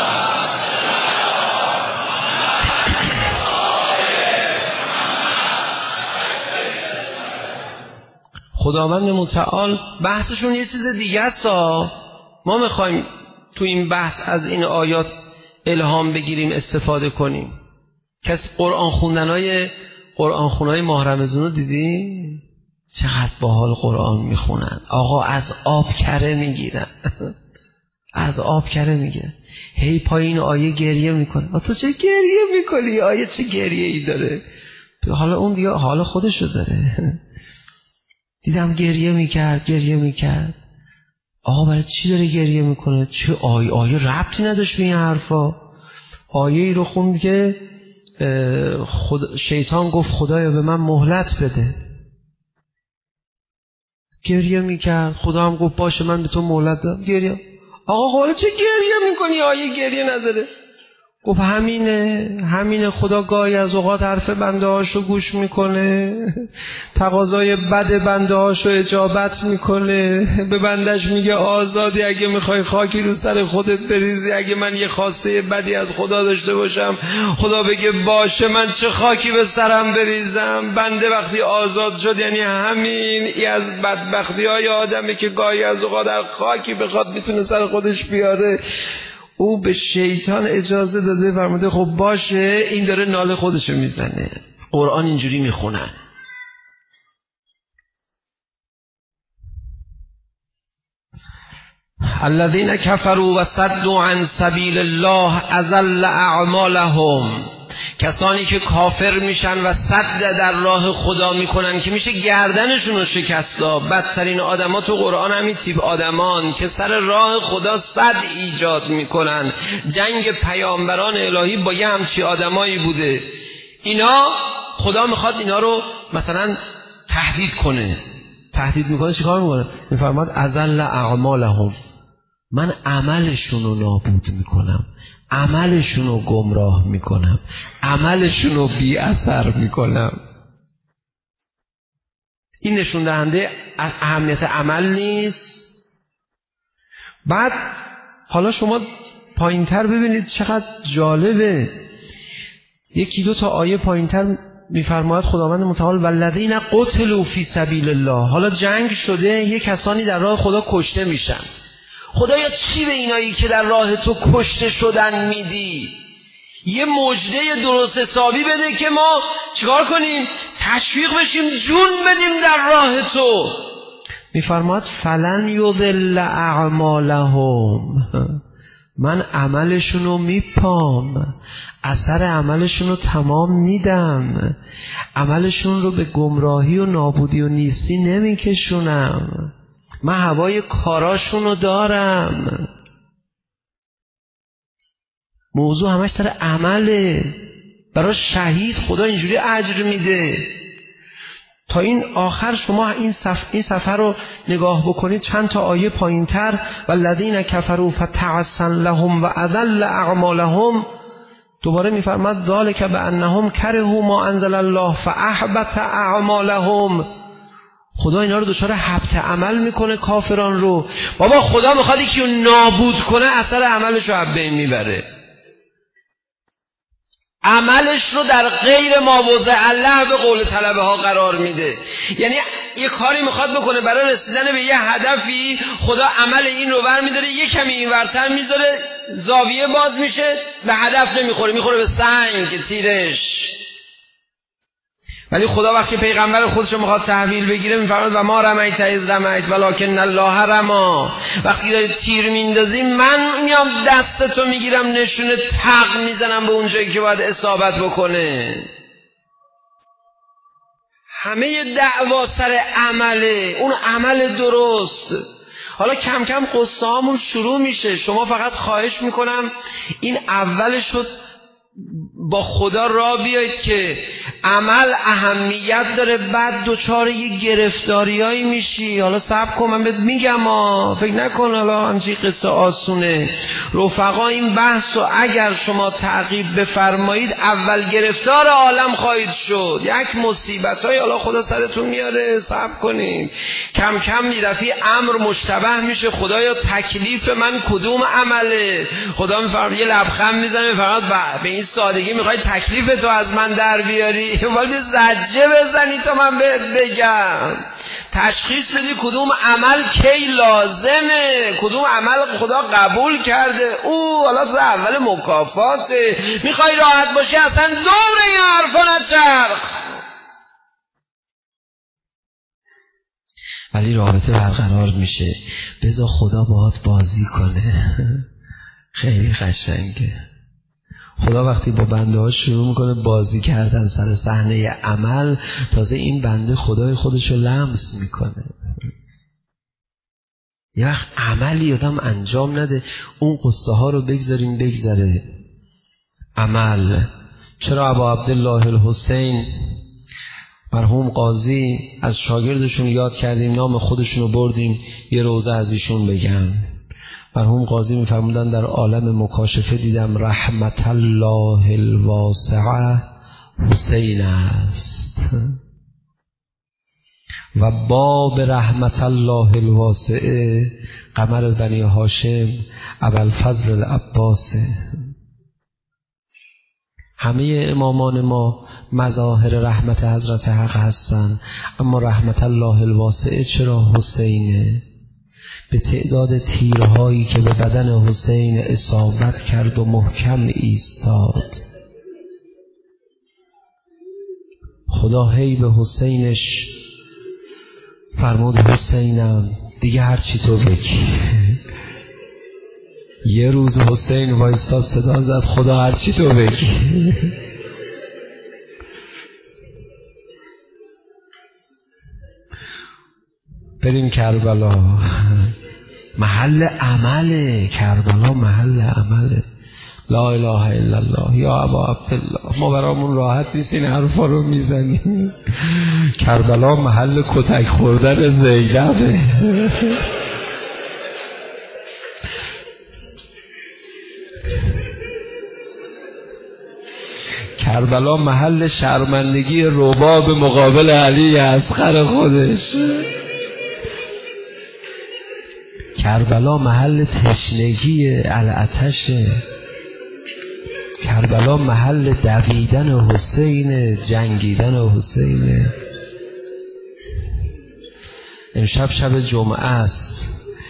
خداوند متعال بحثشون یه چیز دیگه است. ما میخوایم تو این بحث از این آیات الهام بگیریم، استفاده کنیم. کسی قرآن خوندنای قرآن خونای ماه رمضان رو دیدی؟ چقدر باحال قرآن میخونن. آقا از آب کره میگیرن از آب کره میگیرن. هی پایین آیه گریه میکنه. تو چه گریه میکنی؟ آیه چه گریه ای داره؟ حالا اون دیگه حال خودشو داره. دیدم گریه میکرد گریه میکرد. آقا برای چی داره گریه میکنه؟ چه آیه آیه ربطی نداشت به این حرفا. آیه ای رو خوند که خود شیطان گفت خدایا به من مهلت بده. گریه میکرد. خدا هم گفت باشه من به تو مهلت دادم. گریه. آقا حالا چه گریه میکنی؟ آیه گریه نداره. گفت همینه همینه خدا گاهی از اوقات حرف بنده هاشو گوش میکنه، تقاضای بد بنده هاشو اجابت میکنه. به بندش میگه آزادی، اگه میخوای خاکی رو سر خودت بریزی. اگه من یه خواسته بدی از خدا داشته باشم، خدا بگه باشه من چه خاکی به سرم بریزم. بنده وقتی آزاد شد یعنی همین. ای از بدبختی های آدمه که گاهی از اوقات در خاکی بخواد میتونه سر خودش بیاره. او به شیطان اجازه داده، فرموده خب باشه این داره ناله خودشو میزنه. قرآن اینجوری میخونن. الذين كفروا وصدوا عن سبيل الله اضل اعمالهم. کسانی که کافر میشن و صد در راه خدا میکنن که میشه گردنشون رو شکستا. بدترین آدما تو قرآن همین تیپ آدمان که سر راه خدا صد ایجاد میکنن. جنگ پیامبران الهی با یه همچی آدمایی بوده. اینا خدا میخواد اینا رو مثلا تهدید کنه. تهدید میکنه چیکار میکنه؟ میفرماد اضل اعمالهم، من عملشون رو نابود میکنم، عملشون رو گمراه میکنم، عملشون رو بی اثر میکنم. این نشون دهنده اهمیت عمل نیست؟ بعد حالا شما پایینتر ببینید چقدر جالبه. یکی دو تا آیه پایینتر میفرماید خداوند متعال والذین قتلوا فی سبیل الله. حالا جنگ شده، یه کسانی در راه خدا کشته میشن. خدایا چی به اینایی که در راه تو کشته شدن میدی؟ یه مژده درست حسابی بده که ما چیکار کنیم؟ تشویق بشیم، جون بدیم در راه تو. میفرماید فلن یضل اعمالهم، من عملشون رو میپام، اثر عملشون رو تمام میدم، عملشون رو به گمراهی و نابودی و نیستی نمیکشونم، من هوای کاراشون رو دارم. موضوع همش سر عمله. برای شهید خدا اینجوری اجر میده. تا این آخر شما این صف این صفحه رو نگاه بکنید، چند تا آیه پایینتر والذین کفروا فتعسا لهم و اذل اعمالهم، دوباره میفرماد ذالک بانهم کرهوا ما انزل الله فاحبط اعمالهم. خدا اینا رو دچار حبط عمل میکنه، کافران رو. بابا خدا میخواد یکی رو نابود کنه، اثر عملش رو از بین میبره، عملش رو در غیر مواضع الله به قول طلبه ها قرار میده. یعنی یه کاری میخواد بکنه برای رسیدن به یه هدفی، خدا عمل این رو برمیداره یه کمی این ورتر میذاره، زاویه باز میشه، به هدف نمیخوره، میخوره به سنگ تیرش. ولی خدا وقتی پیغمبر خودش رو میخواد تحویل بگیره میفرماد و ما رمیت اذ رمیت ولکن الله رما. وقتی داری تیر میندازی من میام دستتو میگیرم، نشونه تق میزنم به اون جایی که باید اصابت بکنه. همه دعوا سر عمله، اون عمل درست. حالا کم کم قصه هامون شروع میشه. شما فقط خواهش میکنم این اولش رو با خدا را بیایید که عمل اهمیت داره، بعد دوچار یه گرفتاریایی میشی. حالا صبر کن من بهت میگم، ها فکر نکن حالا همچین قصه آسونه. رفقا این بحث رو اگر شما تعقیب بفرمایید اول گرفتار عالم خواهید شد. یک مصیبت های حالا خدا سرتون میاره، صبر کنید. کم کم میدفی امر مشتبه میشه، خدایا تکلیف من کدوم عمله؟ خدا میفرماید، یه لبخند میزنه میفرماید به این سادگی میخوای تکلیف تو از من در بیاری؟ ولی زجه بزنی تا من بهت بگم. تشخیص بدی کدوم عمل کی لازمه، کدوم عمل خدا قبول کرده. او حالا تو اول مکافاته، میخوای راحت باشی اصلا دور این حرفا نچرخ. ولی رابطه برقرار میشه، بذار خدا باهات بازی کنه. خیلی قشنگه. خدا وقتی با بنده ها شروع میکنه بازی کردن سر صحنه عمل، تازه این بنده خدای خودش رو لمس میکنه. یه وقت عملی آدم انجام نده، اون قصه ها رو بگذاریم بگذره. عمل. چرا ابا عبدالله الحسین مرحوم قاضی از شاگردشون یاد کردیم، نام خودشون رو بردیم، یه روزه از ایشون بگم. مرحوم قاضی می‌فرمودند در عالم مکاشفه دیدم رحمت الله الواسعه حسین است و باب رحمت الله الواسعه قمر بنی هاشم ابوالفضل العباس. همه امامان ما مظاهر رحمت حضرت حق هستند، اما رحمت الله الواسعه چرا حسینه؟ به تعداد تیرهایی که به بدن حسین اصابت کرد و محکم ایستاد. خدا هی به حسینش فرمود حسینم دیگه هر چی تو بگی. یه روز حسین وایساد صدا زد خدا هر چی تو بگی. بریم کربلا، محل عمله. کربلا محل عمله. لا اله الا الله یا ابا عبدالله. ما برامون راحت نیست این حرفا رو میزنیم. کربلا محل کتک خوردن زینبه. کربلا محل شرمندگی رباب مقابل علی اصغر خودش. کربلا محل تشنگی العطشه. کربلا محل دویدن حسین، جنگیدن حسین. امشب شب جمعه است.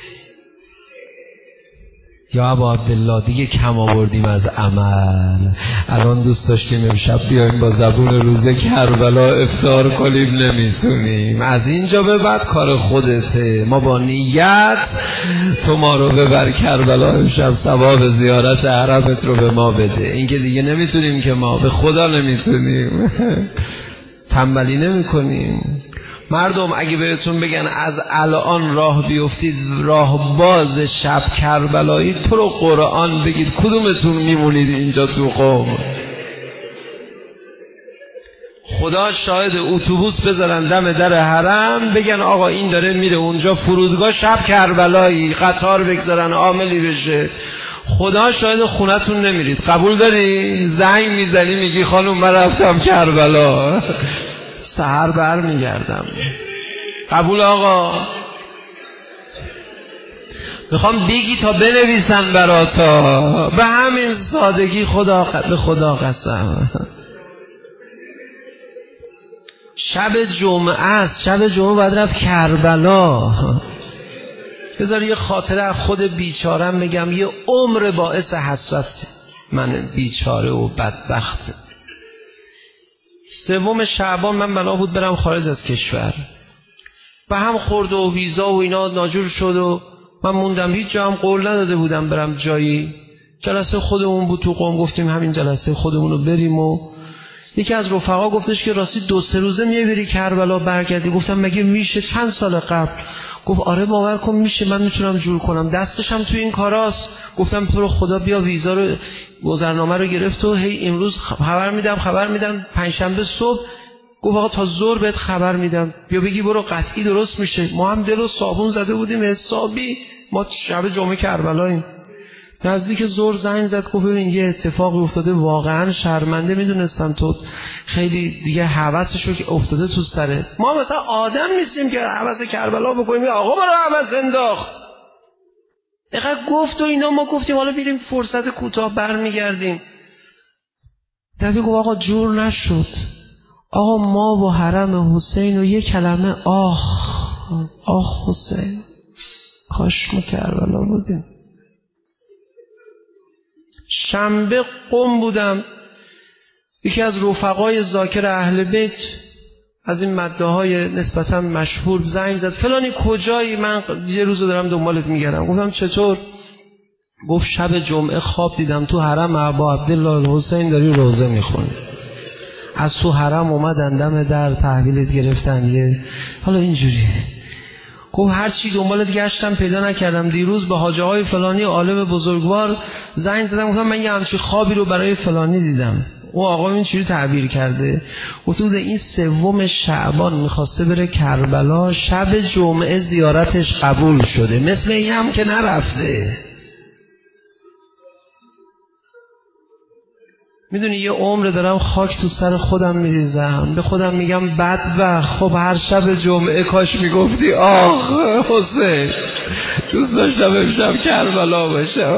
یا ابا عبدالله دیگه کم آوردیم از عمل. الان دوست داشتیم امشب بیایم با زبون روزه کربلا افطار کنیم، نمیتونیم. از اینجا به بعد کار خودته. ما با نیت تو ما رو ببر کربلا امشب، ثواب زیارت حرمت رو به ما بده. این که دیگه نمیتونیم، که ما به خدا نمیتونیم. تنبلی نمی کنیم. مردم اگه بهتون بگن از الان راه بیفتید راه باز شب کربلایی، تو رو قرآن بگید کدومتون میمونید اینجا تو قوم؟ خدا شاهد اتوبوس بذارن دم در حرم بگن آقا این داره میره اونجا فرودگاه شب کربلایی، قطار بگذارن عاملی بشه. خدا شاهد خونتون نمیرید. قبول داری؟ زنگ میزنی میگی خانم من رفتم کربلا سحر بر میگردم. قبول آقا؟ میخوام بگی تا بنویسن براتا. به همین سادگی خدا به خدا قسم. شب جمعه است، شب جمعه باید رفت کربلا. بذار یه خاطره از خود بیچارم بگم. یه عمر باعث حسرت من بیچاره و بدبخت. سوم شعبان من بنا بود برم خارج از کشور، به هم خورد و ویزا و اینا ناجور شد و من موندم. هیچ جا هم قول نداده بودم برم جایی. جلسه خودمون بود تو قم، گفتیم همین جلسه خودمون رو بریم و یکی از رفقا گفتش که راستی دو سه روزه میای بری کربلا برگردی. گفتم مگه میشه؟ چند سال قبل. گفت آره باور کن میشه، من میتونم جور کنم، دستش هم تو این کاراست. گفتم تو رو خدا بیا. ویزا رو گذرنامه رو گرفت و هی امروز خبر میدم خبر میدم پنجشنبه صبح گفت آقا تا ظهر بهت خبر میدم بیا بگی برو قطعی درست میشه. ما هم دل و صابون زده بودیم حسابی. ما شب جمعه کربلاییم. نزدیک ظهر زنگ زد گفت ببین یه اتفاقی افتاده، واقعا شرمنده، میدونستم تو خیلی دیگه هوسشو که افتاده تو سره. ما مثلا آدم نیستیم که هوس کربلا بکنیم. آقا برو هوس انداخت. دقیقا گفت و اینا. ما گفتیم حالا بیریم فرصت کوتاه برمیگردیم. دفعه گفت آقا جور نشد. آقا ما با حرم حسین و یه کلمه آخ آخ حسین، کاش ما کربلا بودیم. شنبه قم بودم. یکی از رفقای ذاکر اهل بیت از این مده های نسبتا مشهور زنگ زد فلانی کجایی؟ من یه روز دارم دنبالت میگردم. گفتم چطور؟ گفت شب جمعه خواب دیدم تو حرم ابا عبدالله الحسین داری روزه میخونی. از تو حرم اومدن دم در تحویلت گرفتن. یه حالا اینجوری. گفت هر چی دنبالت گشتم پیدا نکردم. دیروز به حاجه های فلانی عالم بزرگوار زنگ زدم گفتم من یه همچین خوابی رو برای فلانی دیدم. او آقا این چی رو تعبیر کرده؟ گفت بود این سوم شعبان میخواسته بره کربلا، شب جمعه زیارتش قبول شده، مثل این هم که نرفته. میدونی یه عمر دارم خاک تو سر خودم میریزم، به خودم میگم بدبخت. خب هر شب جمعه کاش میگفتی آخ حسین دوست داشتم امشب کربلا باشه.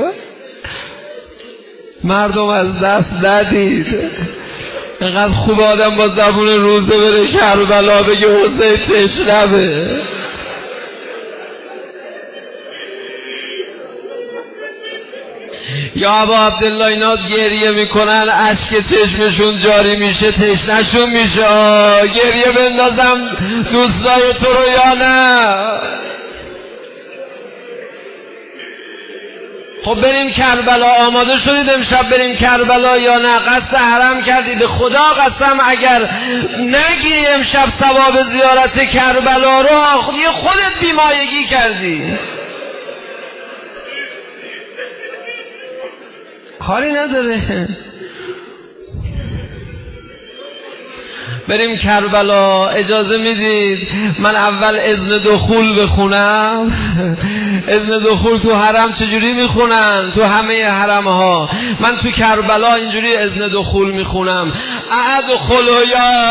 مردم از دست ندید. اینقدر خوب آدم با زبون روزه بره کربلا بگه حسین تشنمه. یا ابا عبدالله اینا گریه میکنن اشک چشمشون جاری میشه، تشنشون میشه. گریه بندازم دوستای تو رو یا نه؟ خب بریم کربلا. آماده شدید امشب بریم کربلا یا نه؟ قصد حرم کردید؟ به خدا قسم اگر نگیری امشب ثواب زیارت کربلا رو یه خودت بیمایگی کردی. کاری نداره. بریم کربلا. اجازه میدید من اول اذن دخول بخونم؟ اذن دخول تو حرم چجوری میخونن؟ تو همه حرم ها. من تو کربلا اینجوری اذن دخول میخونم: ادخل یا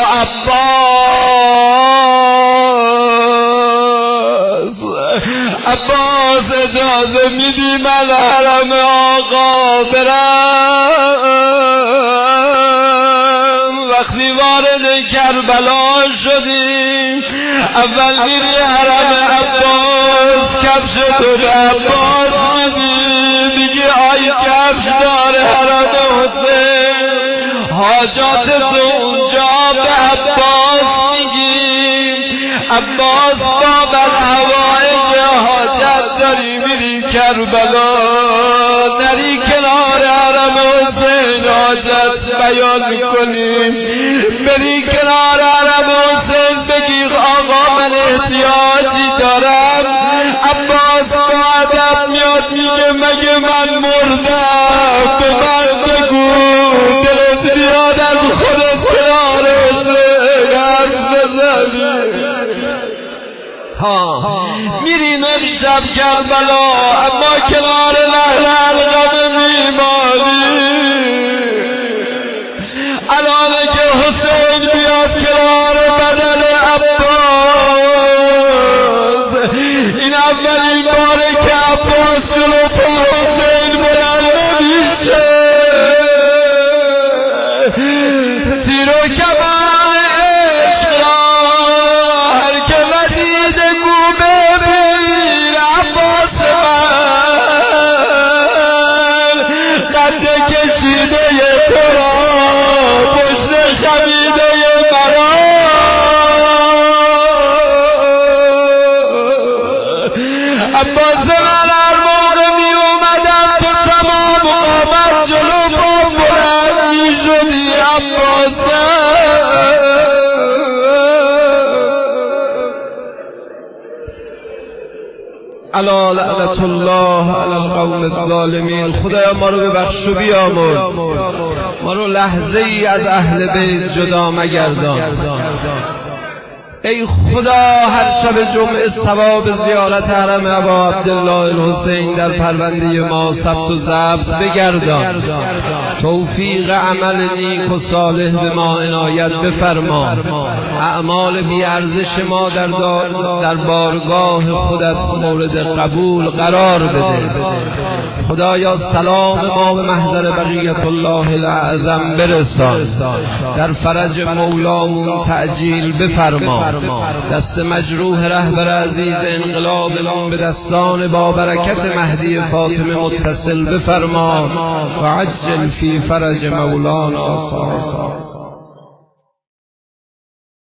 عباس. عباس اجازه میدی من حرم آقا برم؟ وقتی وارد کربلا شدیم اول میری حرم عباس، کفش تو به عباس میدی، میگی آی کفش داره حرم حسین، حاجات تو اونجا به عباس میگی. عباس باب الحوائج حاجت داری میری کربلا، نری کنار حرم حسین حاجت بیان میکنیم، بری کنار حرم حسین بگی آقا من احتیاجی دارم. عباس با ادب میاد میگه مگه من مردم؟ به من بگو دلت بیاد از خودت کنار حسین. شب کربلا، اما کنار لحل القم میمانی. الان که حسین بیاد کنار بدن عباس، این اولین باره که عباس جلو پا حسین بلند نمیشه. تیر و کمان عشق را هر که ندیده گو ببین عباس من، قد کشیده تو را پشت خمیده مرا. عباس من هر موقع می اومدم تو تمام قامت جلو با بلند می شدی عباس. الا لعنت الله علی القوم الظالمین. خدایا ما رو ببخش و بیامرز، ما رو لحظه ای از اهل بیت جدا مگردان. ای خدا هر شب جمعه ثواب زیارت حرم ابا عبدالله الحسین در پرونده ما ثبت و ضبط بگردان. توفیق عمل نیک و صالح به ما عنایت بفرما. اعمال بی ارزش ما در, در بارگاه خودت مورد قبول قرار بده. خدایا سلام ما به محضر بقیت الله الاعظم برسان. در فرج مولامون تعجیل بفرما. دست مجروح رهبر عزیز انقلابمون به دستان با برکت مهدی فاطمه متصل بفرما و عجل فی فرج مولانا.